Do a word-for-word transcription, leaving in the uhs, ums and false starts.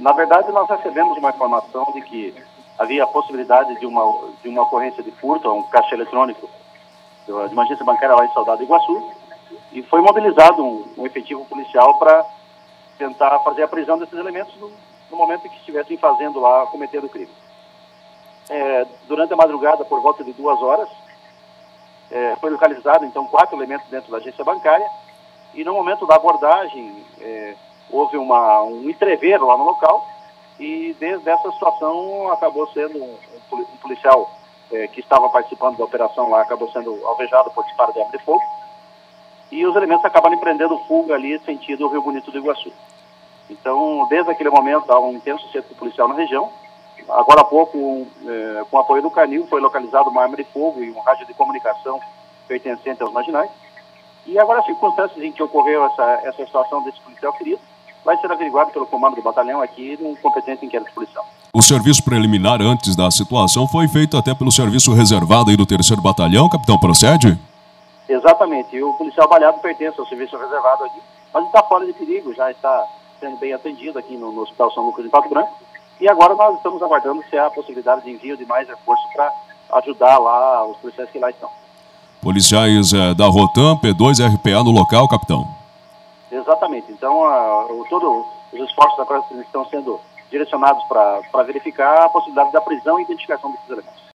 Na verdade, nós recebemos uma informação de que havia a possibilidade de uma, de uma ocorrência de furto a um caixa eletrônico de uma agência bancária lá em Saudade do Iguaçu, e foi mobilizado um, um efetivo policial para tentar fazer a prisão desses elementos no, no momento em que estivessem fazendo lá, cometendo o crime. É, durante a madrugada, por volta de duas horas, é, foi localizado, então, quatro elementos dentro da agência bancária, e no momento da abordagem, é, houve uma, um entrever lá no local, e desde essa situação acabou sendo um, um policial é, que estava participando da operação lá, acabou sendo alvejado por disparo de arma de fogo, e os elementos acabaram empreendendo fuga ali, sentido Rio Bonito do Iguaçu. Então, desde aquele momento, há um intenso cerco policial na região. Agora há pouco, um, é, com o apoio do Canil, foi localizado uma arma de fogo e um rádio de comunicação pertencente aos marginais. E agora, as circunstâncias em que ocorreu essa, essa situação desse policial ferido vai ser averiguado pelo comando do batalhão aqui num competente inquérito policial. O serviço preliminar antes da situação foi feito até pelo serviço reservado aí do terceiro Batalhão, capitão, procede? Exatamente, e o policial baleado pertence ao serviço reservado aqui, mas está fora de perigo, já está sendo bem atendido aqui no, no Hospital São Lucas de Pato Branco, e agora nós estamos aguardando se há a possibilidade de envio de mais reforços para ajudar lá os policiais que lá estão. Policiais é, da Rotam, P dois e R P A no local, capitão? Exatamente, então a, o, todos os esforços agora estão sendo direcionados para verificar a possibilidade da prisão e identificação desses elementos.